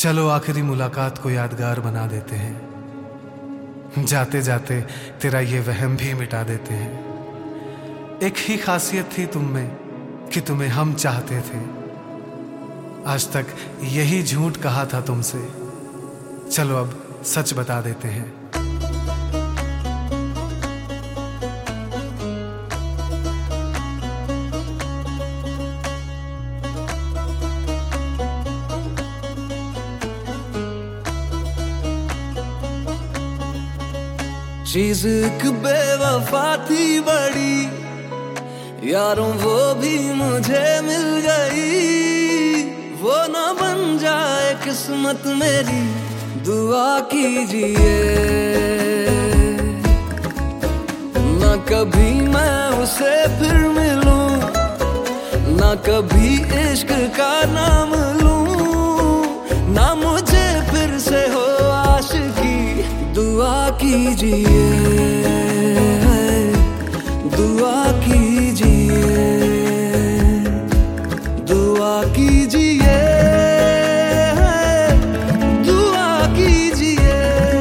चलो आखिरी मुलाकात को यादगार बना देते हैं, जाते जाते तेरा ये वहम भी मिटा देते हैं। एक ही खासियत थी तुम में कि तुम्हें हम चाहते थे, आज तक यही झूठ कहा था तुमसे, चलो अब सच बता देते हैं। चीज एक बेवफा थी बड़ी, यारों वो भी मुझे मिल गई। वो ना बन जाए किस्मत मेरी, दुआ कीजिए। ना कभी मैं उसे फिर मिलूं, ना कभी इश्क का नाम लूं, ना मुझे फिर से हो आशिकी। दुआ कीजिए, दुआ कीजिए, दुआ कीजिए, दुआ कीजिए।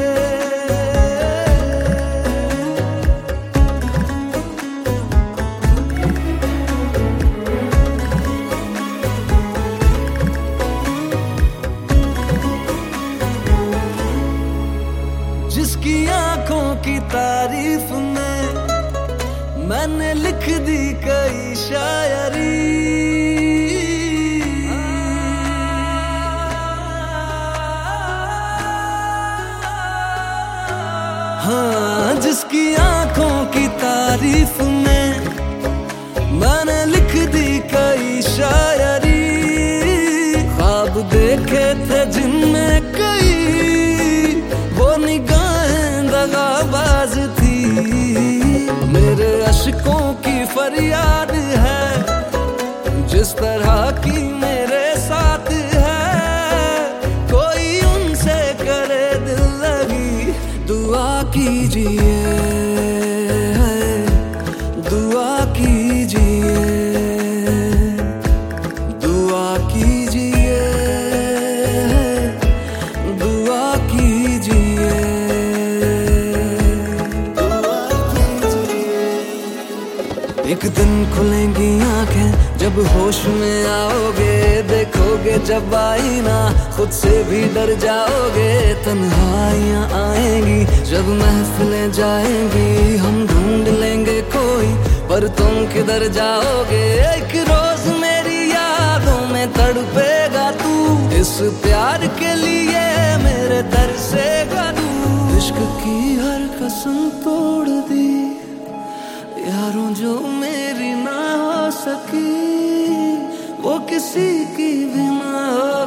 जिसकी आंखों की तारीफ में मैंने लिख दी कई शायरी, हाँ जिसकी आंखों की तारीफ में मैंने लिख दी कई शायरी। ख्वाब देखे थे जिनमें कई, वो निगाहें दगाबाज थी। मेरे अश्कों की फरियाद है, जिस तरह की मेरे साथ है, कोई उनसे करे दिल लगी। दुआ कीजिए, दुआ कीजिए, दुआ कीजिए, दुआ कीजिए। एक दिन खुलेंगी आंखें जब होश में आओगे, देखोगे जब आईना खुद से भी डर जाओगे। तन्हाइयां आएंगी जब महफिलें जाएंगी, हम ढूंढ लेंगे कोई, पर तुम किधर जाओगे। एक रोज मेरी यादों में तड़पेगा तू, इस प्यार के लिए मेरे तरसेगा तू। इश्क की हर कसम तोड़ दी यारों, जो मेरी ना हो सकी वो किसी की भी ना हो